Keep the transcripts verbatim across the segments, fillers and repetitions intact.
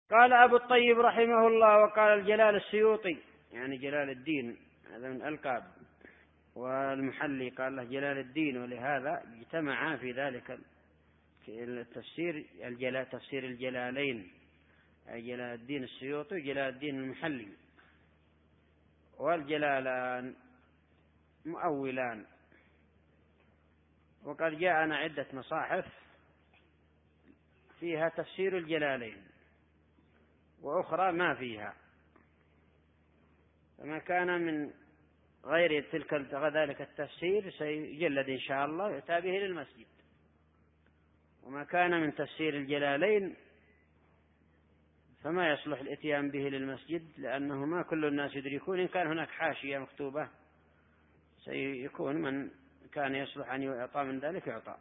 قال أبو الطيب رحمه الله: وقال الجلال السيوطي، يعني جلال الدين، هذا من الألقاب، والمحلي قال له جلال الدين، ولهذا اجتمعا في ذلك التفسير الجلال تفسير الجلالين، جلال الدين السيوطي وجلال الدين المحلي. والجلالان مؤولان، وقد جاءنا عدة مصاحف فيها تفسير الجلالين وأخرى ما فيها، فما كان من غير تلك ذلك التفسير سيجلد إن شاء الله يؤتى به للمسجد، وما كان من تفسير الجلالين فما يصلح الاتيان به للمسجد، لأنه ما كل الناس يدركون. إن كان هناك حاشية مكتوبة سيكون من كان يصلح أن يعطى من ذلك يعطى.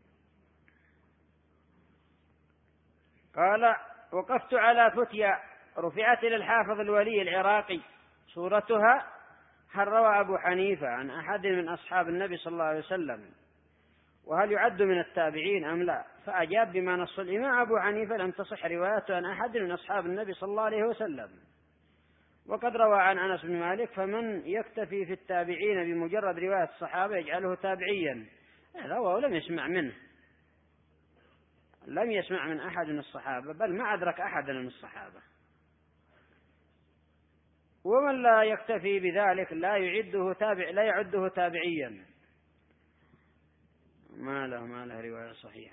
قال: وقفت على فتيا رفعت إلى الحافظ الولي العراقي، سورتها: هل روى أبو حنيفة عن أحد من أصحاب النبي صلى الله عليه وسلم، وهل يعد من التابعين أم لا؟ فأجاب بما نص الإمام أبو حنيفة لم تصح روايته عن أحد من أصحاب النبي صلى الله عليه وسلم، وقد روى عن أنس بن مالك، فمن يكتفي في التابعين بمجرد رواية الصحابة يجعله تابعيا. روى ولم يسمع منه، لم يسمع من أحد من الصحابة، بل ما أدرك أحدا من الصحابة. ومن لا يكتفي بذلك لا يعده تابع لا يعده تابعيا، ما له ما له رواية صحيحة.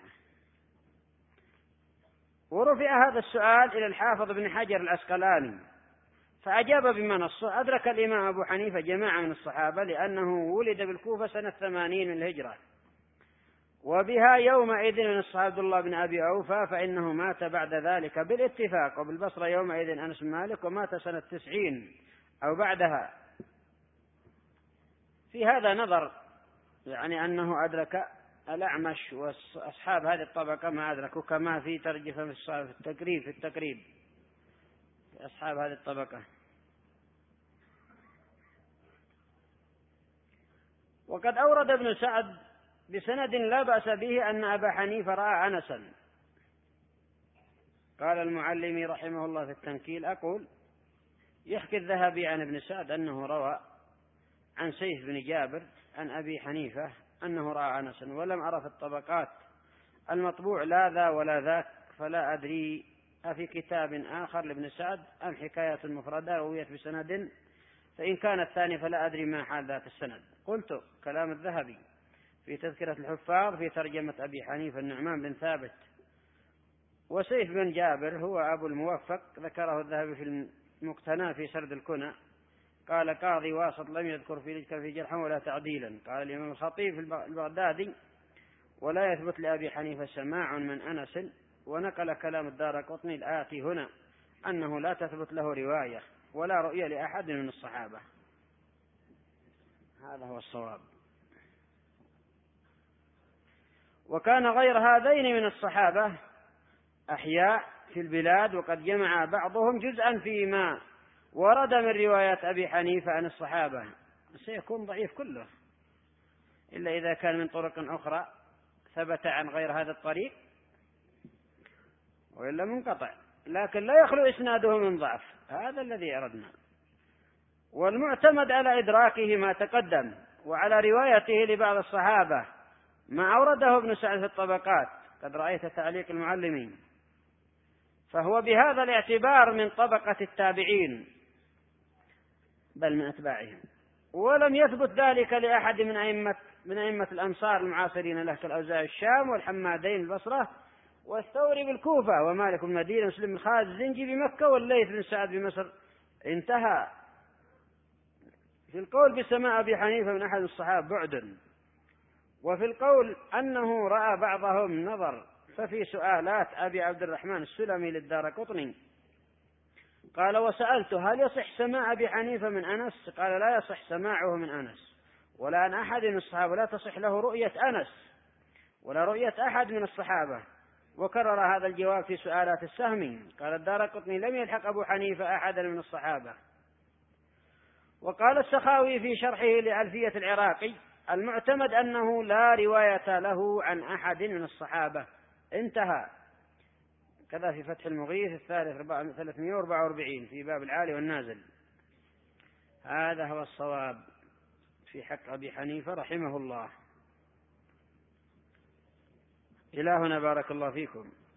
ورفع هذا السؤال إلى الحافظ بن حجر العسقلاني فأجاب بما نصه: أدرك الإمام أبو حنيفة جماعة من الصحابة، لأنه ولد بالكوفة سنة ثمانين من الهجرة، وبها يومئذ من الصحابة عبد الله بن أبي أوفى، فإنه مات بعد ذلك بالاتفاق، وبالبصرة يومئذ أنس بن مالك، ومات سنة تسعين أو بعدها. في هذا نظر، يعني أنه أدرك الأعمش وأصحاب هذه الطبقة ما أدركوا، كما في ترجمة في التقريب في التقريب في أصحاب هذه الطبقة. وقد أورد ابن سعد بسند لا بأس به أن أبا حنيفة رأى أنسا. قال المعلمي رحمه الله في التنكيل: أقول يحكي الذهبي عن ابن سعد أنه روى عن سيف بن جابر عن أبي حنيفة أنه رأى أنسا، ولم أرى في الطبقات المطبوع لا ذا ولا ذاك، فلا أدري أفي كتاب آخر لابن سعد أم حكاية مفردة رويت بسند، فإن كان الثاني فلا أدري ما حال ذات السند. قلت: كلام الذهبي في تذكرة الحفاظ في ترجمة أبي حنيفة النعمان بن ثابت. وسيف بن جابر هو أبو الموفق، ذكره الذهبي في المقتنى في سرد الكنى. قال قاضي واسط: لم يذكر في ذكر في جرحا ولا تعديلا. قال الإمام الخطيب البغدادي: ولا يثبت لأبي حنيفة سماع من أنس. ونقل كلام الدارقطني الآتي هنا أنه لا تثبت له رواية ولا رؤية لأحد من الصحابة. هذا هو الصواب. وكان غير هذين من الصحابة أحياء في البلاد، وقد جمع بعضهم جزءا فيما ورد من روايات أبي حنيفة عن الصحابة، سيكون ضعيف كله إلا إذا كان من طرق أخرى ثبت عن غير هذا الطريق، وإلا منقطع، لكن لا يخلو إسناده من ضعف. هذا الذي أردنا. والمعتمد على إدراكه ما تقدم، وعلى روايته لبعض الصحابة ما أورده ابن سعد في الطبقات، قد رأيت تعليق المعلمين، فهو بهذا الاعتبار من طبقة التابعين بل من أتباعهم. ولم يثبت ذلك لأحد من أئمة من أئمة الأمصار المعاصرين له، كالأوزاعي الشام، والحمادين البصرة، والثوري بالكوفة، ومالك بن مدينة، ومسلم بن خالد الزنجي بمكة، والليث بن سعد بمصر. انتهى. في القول بسماع أبي حنيفة من أحد الصحابة بعد، وفي القول أنه رأى بعضهم نظر. ففي سؤالات أبي عبد الرحمن السلمي للدارقطني قال: وسألت هل يصح سماع أبي حنيفة من أنس؟ قال: لا يصح سماعه من أنس ولا عن أحد من الصحابة، لا تصح له رؤية أنس ولا رؤية أحد من الصحابة. وكرر هذا الجواب في سؤالات السهمي. قال الدارقطني: لم يلحق أبو حنيفة أحدا من الصحابة. وقال السخاوي في شرحه لألفية العراقي: المعتمد أنه لا رواية له عن أحد من الصحابة. انتهى. كذا في فتح المغيث الثالث ثلاثمائة وأربعة وأربعين في باب العالي والنازل. هذا هو الصواب في حق أبي حنيفة رحمه الله. إلهنا بارك الله فيكم.